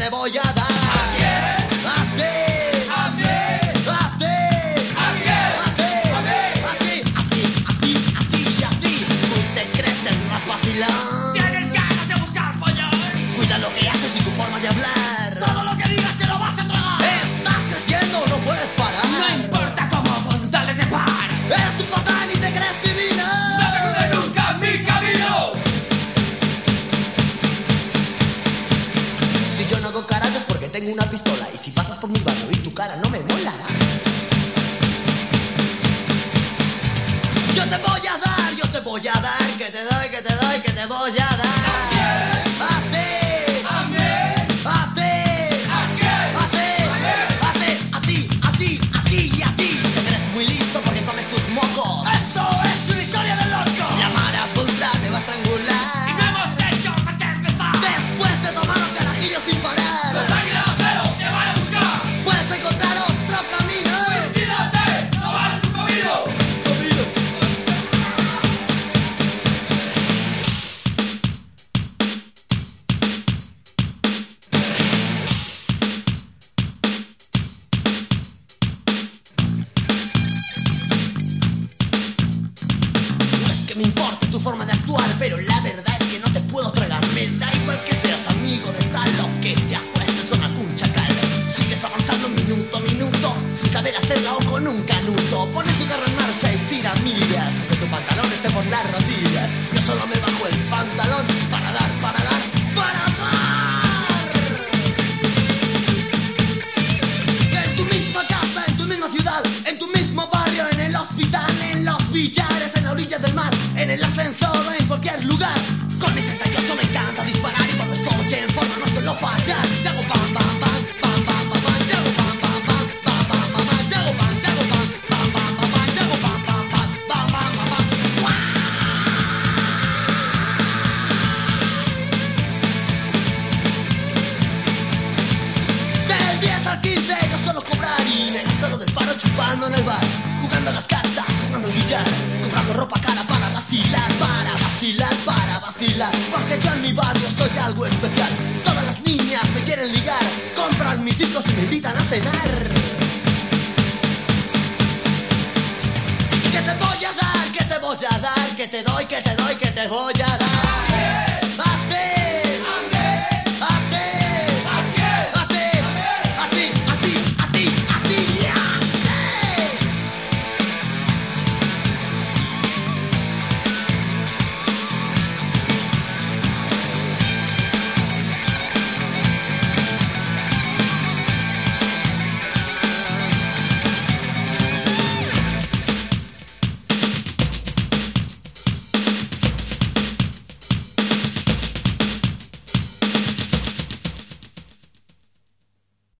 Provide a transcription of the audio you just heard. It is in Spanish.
te voy a dar. ¿A quién? A ti. ¿A mí? A ti. ¿A quién? A ti. ¿A mí? A ti. A ti. A ti. A ti y a ti. Tú te crees el más vacilón. ¿Tienes ganas de buscar follón? Cuida lo que haces y tu forma de hablar. Todo lo que digas te lo vas a tragar. Estás creciendo, no puedes parar. No importa cómo, con tal de trepar. Eres un patán y te crees divina. No te cruces nunca en mi camino. Si yo no hago carajos porque tengo una pistola. Y si pasas por mi barrio y tu cara no me mola. Yo te voy a dar, yo te voy a dar. Que te doy, que te doy, que te voy a dar. A ti. ¿A mí? A ti. ¿A quién? A ti. A ti. A ti. A ti y a ti. Te crees muy listo porque comes tus mocos. Esto es una historia de loco. La marabunta te va a estrangular. Y no hemos hecho más que empezar. Después de tomar los carajillos sin parar. Los águilas de acero te van a buscar. Puedes encontrar otro camino. Suicídate, no vas su comido. No es que me importe tu forma de actuar, pero la verdad es que no te puedo tragar. Me da igual que seas amigo de tal o que te acuestes con algún chacal. Sigues avanzando minuto a minuto, sin saber hacerla o con un canuto. Pones tu carro en marcha y tira millas, aunque tu pantalón esté por las rodillas. Yo solo me bajo el pantalón para dar, para dar, para dar. En tu misma casa, en tu misma ciudad, en tu mismo barrio, en el hospital, en los billares, en la orilla del mar, en el ascensor o en cualquier lugar. Con mi 38 me encanta disparar y cuando estoy en forma no suelo fallar. Y hago pam, pam, pam, pam, pam, pam, pam, y hago pam, pam, pam, pam, pam, pam, pam, y hago pam, pam, pam, pam, pam, y hago pam, pam, pam, pam, pam, pam, pam. Del 10 al 15 yo suelo cobrar y me gasto lo del paro chupando en el bar, jugando a las cartas, jugando al billar, comprando ropa cara para vacilar, para vacilar, para vacilar. Porque yo en mi barrio soy algo especial. Todas las niñas me quieren ligar, compran mis discos y me invitan a cenar. ¿Qué te voy a dar? ¿Qué te voy a dar? ¿Qué te doy? ¿Qué te doy? ¿Qué te voy a dar?